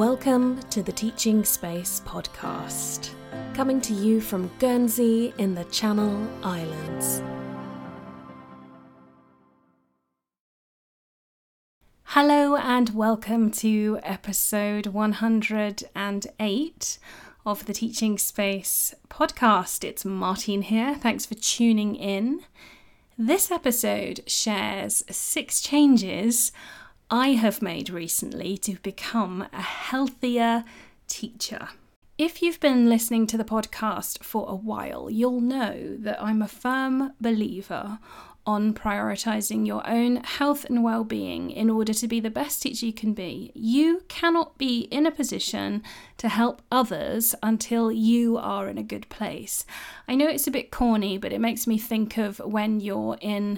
Welcome to the Teaching Space podcast, coming to you from Guernsey in the Channel Islands. Hello and welcome to episode 108 of the Teaching Space podcast. It's Martine here. Thanks for tuning in. This episode shares 6 changes I have made recently to become a healthier teacher. If you've been listening to the podcast for a while, you'll know that I'm a firm believer on prioritising your own health and well-being in order to be the best teacher you can be. You cannot be in a position to help others until you are in a good place. I know it's a bit corny, but it makes me think of when you're in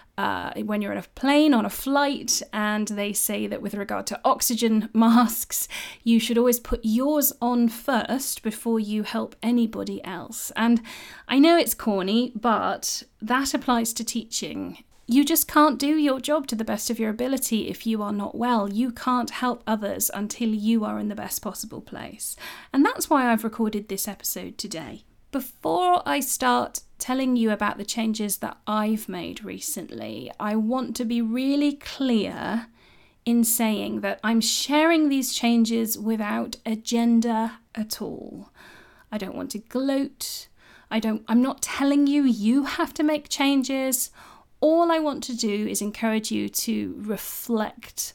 a plane on a flight and they say that with regard to oxygen masks, you should always put yours on first before you help anybody else. And I know it's corny, but that applies to teaching. You just can't do your job to the best of your ability if you are not well. You can't help others until you are in the best possible place. And that's why I've recorded this episode today. Before I start telling you about the changes that I've made recently, I want to be really clear in saying that I'm sharing these changes without agenda at all. I don't want to gloat. I'm not telling you have to make changes. All I want to do is encourage you to reflect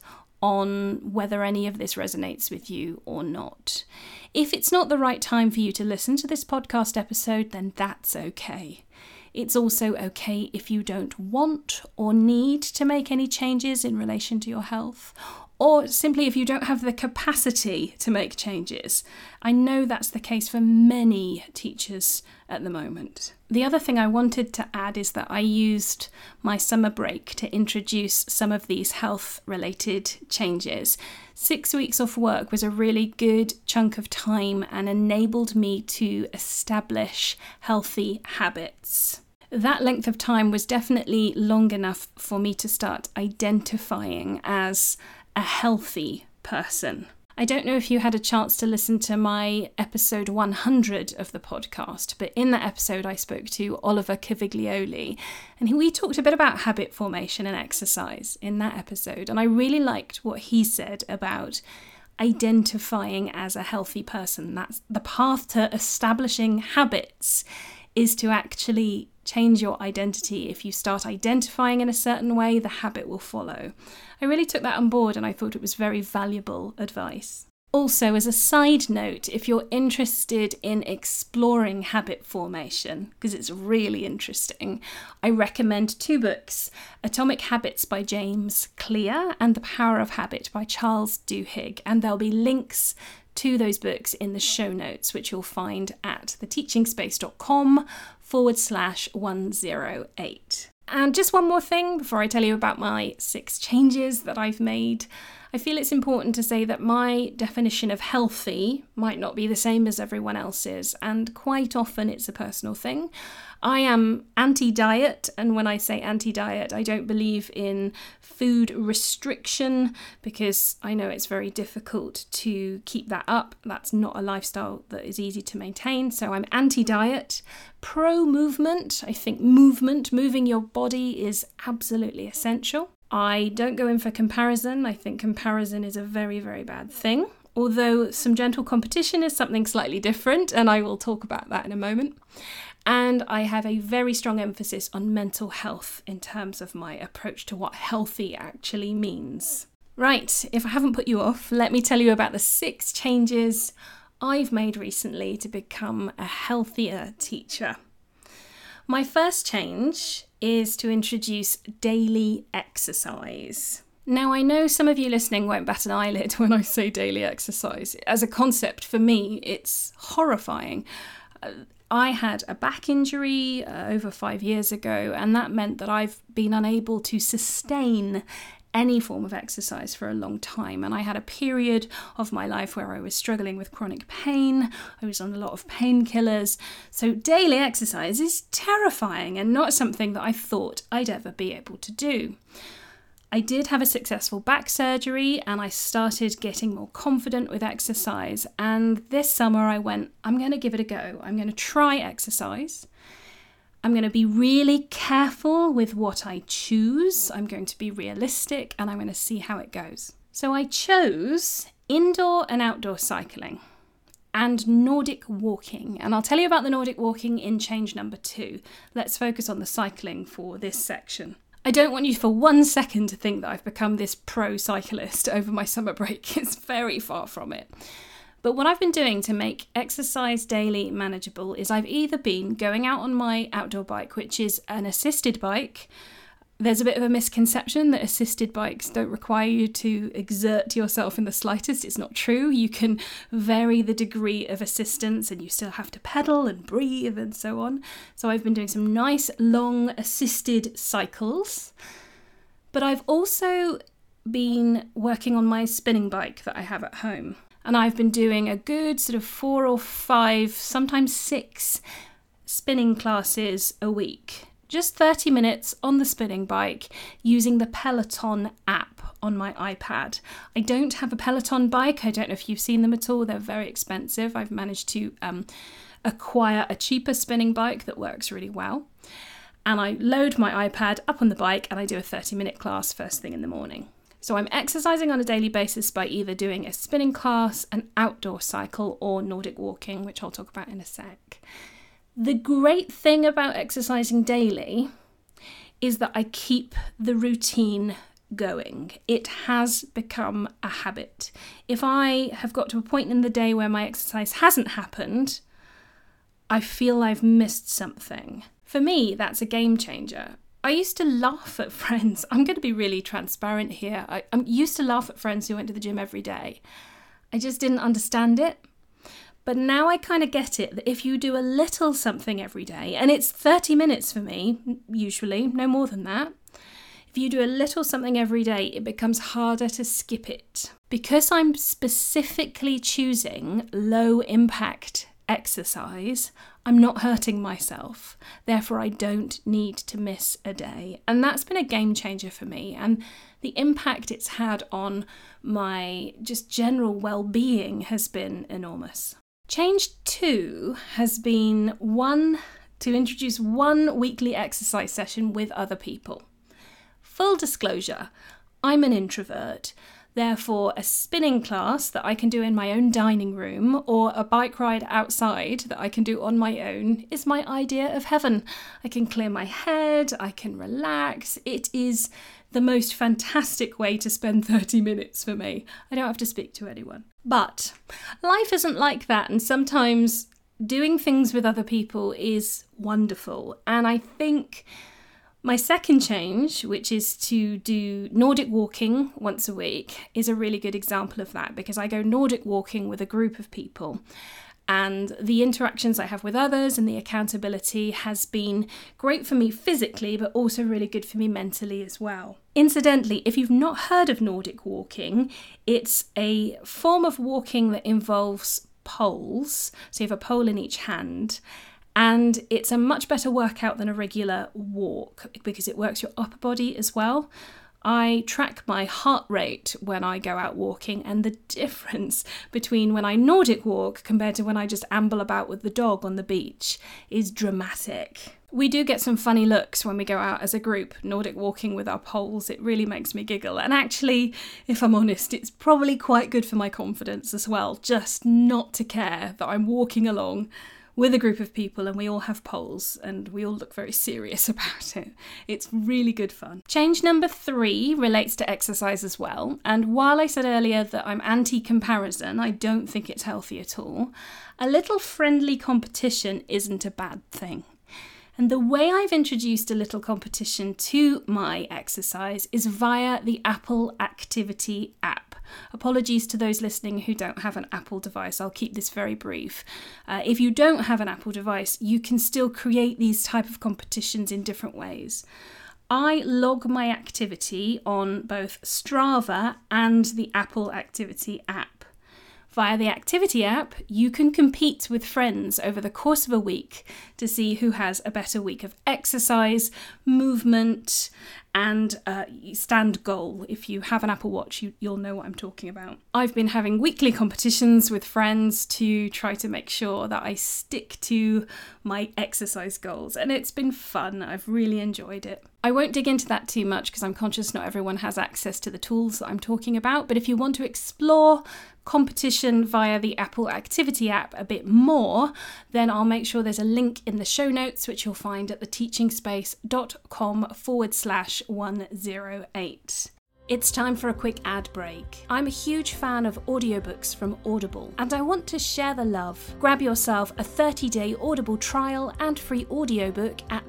on whether any of this resonates with you or not. If it's not the right time for you to listen to this podcast episode, then that's okay. It's also okay if you don't want or need to make any changes in relation to your health, or simply if you don't have the capacity to make changes. I know that's the case for many teachers at the moment. The other thing I wanted to add is that I used my summer break to introduce some of these health-related changes. 6 weeks off work was a really good chunk of time and enabled me to establish healthy habits. That length of time was definitely long enough for me to start identifying as a healthy person. I don't know if you had a chance to listen to my episode 100 of the podcast, but in that episode I spoke to Oliver Caviglioli, and we talked a bit about habit formation and exercise in that episode, and I really liked what he said about identifying as a healthy person. That's the path to establishing habits, is to actually change your identity. If you start identifying in a certain way, the habit will follow. I really took that on board and I thought it was very valuable advice. Also, as a side note, if you're interested in exploring habit formation, because it's really interesting, I recommend 2 books, Atomic Habits by James Clear and The Power of Habit by Charles Duhigg, and there'll be links to those books in the show notes, which you'll find at theteachingspace.com/108. And just one more thing before I tell you about my 6 changes that I've made. I feel it's important to say that my definition of healthy might not be the same as everyone else's, and quite often it's a personal thing. I am anti-diet, and when I say anti-diet, I don't believe in food restriction because I know it's very difficult to keep that up. That's not a lifestyle that is easy to maintain, so I'm anti-diet. Pro-movement. I think moving your body is absolutely essential. I don't go in for comparison. I think comparison is a very, very bad thing, although some gentle competition is something slightly different, and I will talk about that in a moment. And I have a very strong emphasis on mental health in terms of my approach to what healthy actually means. Right, if I haven't put you off, let me tell you about the 6 changes I've made recently to become a healthier teacher. My first change is to introduce daily exercise. Now, I know some of you listening won't bat an eyelid when I say daily exercise. As a concept, for me, it's horrifying. I had a back injury over 5 years ago, and that meant that I've been unable to sustain any form of exercise for a long time. And I had a period of my life where I was struggling with chronic pain. I was on a lot of painkillers. So daily exercise is terrifying and not something that I thought I'd ever be able to do. I did have a successful back surgery and I started getting more confident with exercise. And this summer I went, I'm going to give it a go. I'm going to try exercise. I'm going to be really careful with what I choose. I'm going to be realistic and I'm going to see how it goes. So I chose indoor and outdoor cycling and Nordic walking. And I'll tell you about the Nordic walking in change number 2. Let's focus on the cycling for this section. I don't want you for 1 second to think that I've become this pro cyclist over my summer break. It's very far from it. But what I've been doing to make exercise daily manageable is I've either been going out on my outdoor bike, which is an assisted bike. There's a bit of a misconception that assisted bikes don't require you to exert yourself in the slightest. It's not true. You can vary the degree of assistance and you still have to pedal and breathe and so on. So I've been doing some nice long assisted cycles. But I've also been working on my spinning bike that I have at home. And I've been doing a good sort of 4 or 5, sometimes 6 spinning classes a week. Just 30 minutes on the spinning bike using the Peloton app on my iPad. I don't have a Peloton bike. I don't know if you've seen them at all. They're very expensive. I've managed to acquire a cheaper spinning bike that works really well. And I load my iPad up on the bike and I do a 30-minute class first thing in the morning. So I'm exercising on a daily basis by either doing a spinning class, an outdoor cycle, or Nordic walking, which I'll talk about in a sec. The great thing about exercising daily is that I keep the routine going. It has become a habit. If I have got to a point in the day where my exercise hasn't happened, I feel I've missed something. For me, that's a game changer. I used to laugh at friends. I'm going to be really transparent here. I used to laugh at friends who went to the gym every day. I just didn't understand it. But now I kind of get it, that if you do a little something every day, and it's 30 minutes for me, usually, no more than that. If you do a little something every day, it becomes harder to skip it. Because I'm specifically choosing low impact exercise, I'm not hurting myself. Therefore, I don't need to miss a day. And that's been a game changer for me. And the impact it's had on my just general well-being has been enormous. Change 2 has been to introduce one weekly exercise session with other people. Full disclosure, I'm an introvert. Therefore, a spinning class that I can do in my own dining room or a bike ride outside that I can do on my own is my idea of heaven. I can clear my head, I can relax. It is the most fantastic way to spend 30 minutes for me. I don't have to speak to anyone. But life isn't like that, and sometimes doing things with other people is wonderful. And I think my second change, which is to do Nordic walking once a week, is a really good example of that, because I go Nordic walking with a group of people. And the interactions I have with others and the accountability has been great for me physically, but also really good for me mentally as well. Incidentally, if you've not heard of Nordic walking, it's a form of walking that involves poles. So you have a pole in each hand. And it's a much better workout than a regular walk because it works your upper body as well. I track my heart rate when I go out walking, and the difference between when I Nordic walk compared to when I just amble about with the dog on the beach is dramatic. We do get some funny looks when we go out as a group Nordic walking with our poles. It really makes me giggle. And actually, if I'm honest, it's probably quite good for my confidence as well, just not to care that I'm walking along with a group of people and we all have poles and we all look very serious about it. It's really good fun. Change number 3 relates to exercise as well. And while I said earlier that I'm anti-comparison, I don't think it's healthy at all. A little friendly competition isn't a bad thing. And the way I've introduced a little competition to my exercise is via the Apple Activity app. Apologies to those listening who don't have an Apple device. I'll keep this very brief. If you don't have an Apple device, you can still create these type of competitions in different ways. I log my activity on both Strava and the Apple Activity app. Via the activity app, you can compete with friends over the course of a week to see who has a better week of exercise, movement, and stand goal. If you have an Apple Watch, you'll know what I'm talking about. I've been having weekly competitions with friends to try to make sure that I stick to my exercise goals, and it's been fun. I've really enjoyed it. I won't dig into that too much because I'm conscious not everyone has access to the tools that I'm talking about, but if you want to explore competition via the Apple Activity app a bit more, then I'll make sure there's a link in the show notes, which you'll find at theteachingspace.com/108. It's time for a quick ad break. I'm a huge fan of audiobooks from Audible, and I want to share the love. Grab yourself a 30-day Audible trial and free audiobook at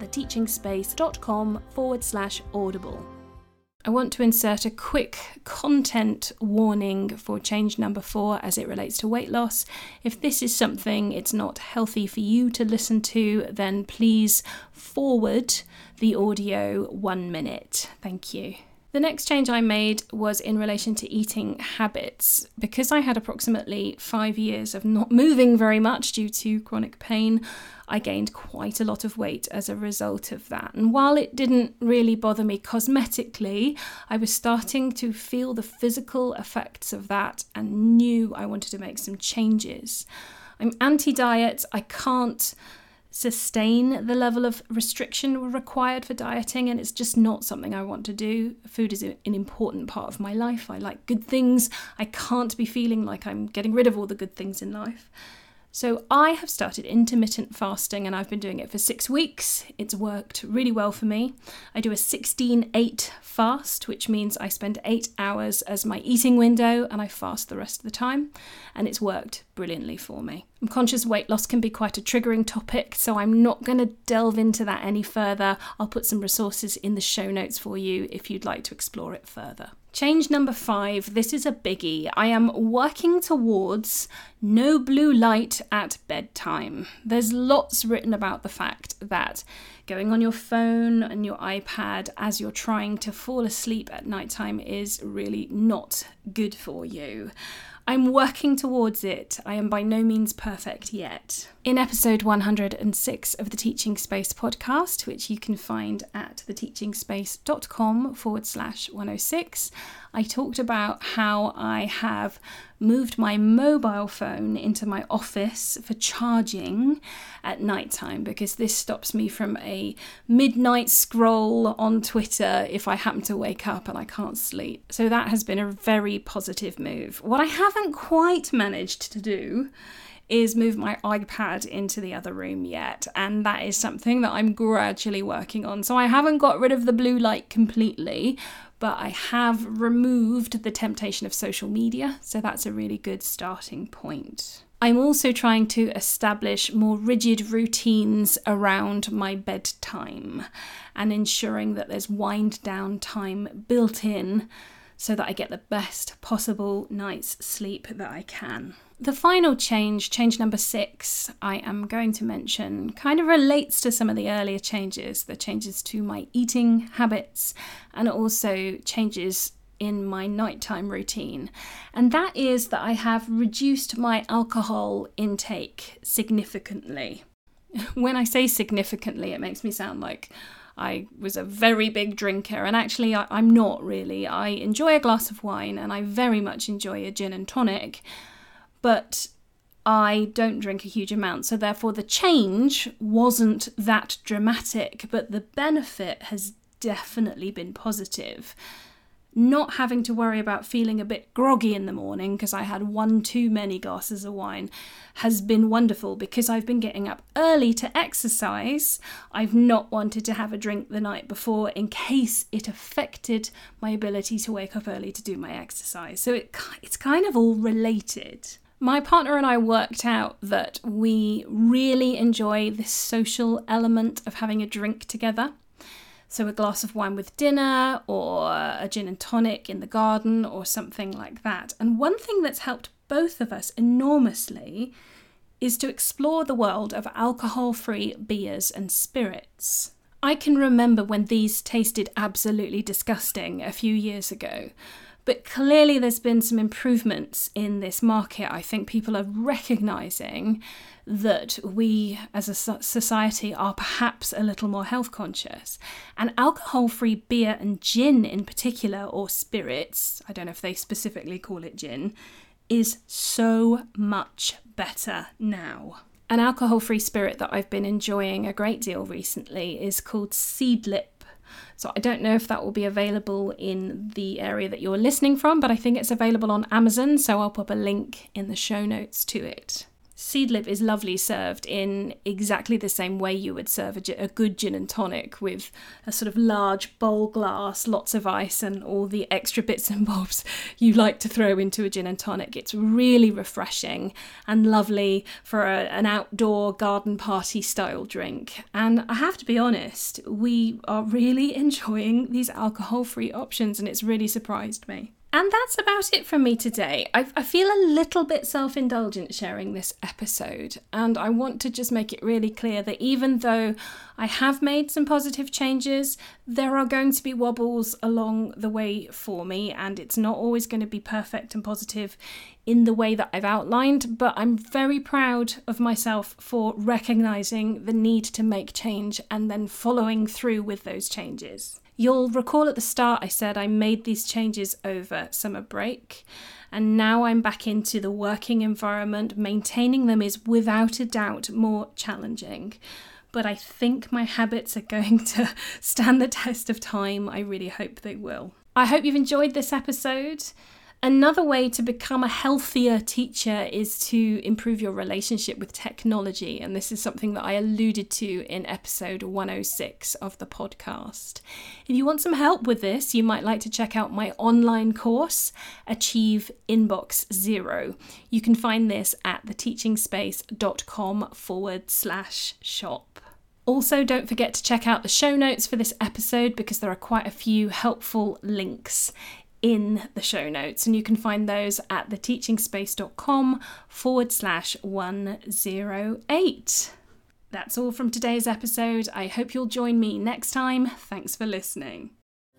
theteachingspace.com/audible. I want to insert a quick content warning for change number 4 as it relates to weight loss. If this is something it's not healthy for you to listen to, then please forward the audio 1 minute. Thank you. The next change I made was in relation to eating habits. Because I had approximately 5 years of not moving very much due to chronic pain, I gained quite a lot of weight as a result of that. And while it didn't really bother me cosmetically, I was starting to feel the physical effects of that and knew I wanted to make some changes. I'm anti-diet. I can't sustain the level of restriction required for dieting, and it's just not something I want to do. Food is an important part of my life. I like good things. I can't be feeling like I'm getting rid of all the good things in life. So I have started intermittent fasting, and I've been doing it for 6 weeks. It's worked really well for me. I do a 16-8 fast, which means I spend 8 hours as my eating window and I fast the rest of the time, and it's worked brilliantly for me. I'm conscious weight loss can be quite a triggering topic, so I'm not going to delve into that any further. I'll put some resources in the show notes for you if you'd like to explore it further. Change number 5, this is a biggie. I am working towards no blue light at bedtime. There's lots written about the fact that going on your phone and your iPad as you're trying to fall asleep at nighttime is really not good for you. I'm working towards it. I am by no means perfect yet. In episode 106 of the Teaching Space podcast, which you can find at theteachingspace.com/106, I talked about how I have moved my mobile phone into my office for charging at nighttime, because this stops me from a midnight scroll on Twitter if I happen to wake up and I can't sleep. So that has been a very positive move. What I haven't quite managed to do is move my iPad into the other room yet, and that is something that I'm gradually working on. So I haven't got rid of the blue light completely, but I have removed the temptation of social media, so that's a really good starting point. I'm also trying to establish more rigid routines around my bedtime and ensuring that there's wind down time built in so that I get the best possible night's sleep that I can. The final change number 6, I am going to mention, kind of relates to some of the earlier changes, the changes to my eating habits and also changes in my nighttime routine. And that is that I have reduced my alcohol intake significantly. When I say significantly, it makes me sound like I was a very big drinker, and actually I'm not really. I enjoy a glass of wine and I very much enjoy a gin and tonic, but I don't drink a huge amount, so therefore the change wasn't that dramatic, but the benefit has definitely been positive. Not having to worry about feeling a bit groggy in the morning because I had one too many glasses of wine has been wonderful, because I've been getting up early to exercise. I've not wanted to have a drink the night before in case it affected my ability to wake up early to do my exercise. So it's kind of all related. My partner and I worked out that we really enjoy this social element of having a drink together. So a glass of wine with dinner, or a gin and tonic in the garden, or something like that. And one thing that's helped both of us enormously is to explore the world of alcohol-free beers and spirits. I can remember when these tasted absolutely disgusting a few years ago, But clearly there's been some improvements in this market. I think people are recognising that we as a society are perhaps a little more health conscious. And alcohol-free beer and gin in particular, or spirits, I don't know if they specifically call it gin, is so much better now. An alcohol-free spirit that I've been enjoying a great deal recently is called Seedlip. So I don't know if that will be available in the area that you're listening from, but I think it's available on Amazon, so I'll pop a link in the show notes to it. Seedlip is lovely served in exactly the same way you would serve a good gin and tonic, with a sort of large bowl glass, lots of ice and all the extra bits and bobs you like to throw into a gin and tonic. It's really refreshing and lovely for an outdoor garden party style drink. And I have to be honest, we are really enjoying these alcohol-free options, and it's really surprised me. And that's about it from me today. I feel a little bit self-indulgent sharing this episode, and I want to just make it really clear that even though I have made some positive changes, there are going to be wobbles along the way for me, and it's not always going to be perfect and positive in the way that I've outlined, but I'm very proud of myself for recognising the need to make change and then following through with those changes. You'll recall at the start I said I made these changes over summer break, and now I'm back into the working environment. Maintaining them is without a doubt more challenging, but I think my habits are going to stand the test of time. I really hope they will. I hope you've enjoyed this episode. Another way to become a healthier teacher is to improve your relationship with technology, and this is something that I alluded to in episode 106 of the podcast. If you want some help with this, you might like to check out my online course, Achieve Inbox Zero. You can find this at theteachingspace.com/shop. Also, don't forget to check out the show notes for this episode, because there are quite a few helpful links in the show notes, and you can find those at theteachingspace.com/108. That's all from today's episode. I hope you'll join me next time. Thanks for listening.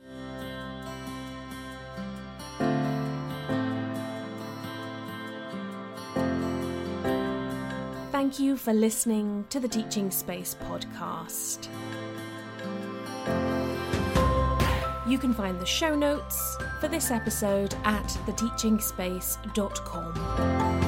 Thank you for listening to the Teaching Space podcast. You can find the show notes for this episode at theteachingspace.com.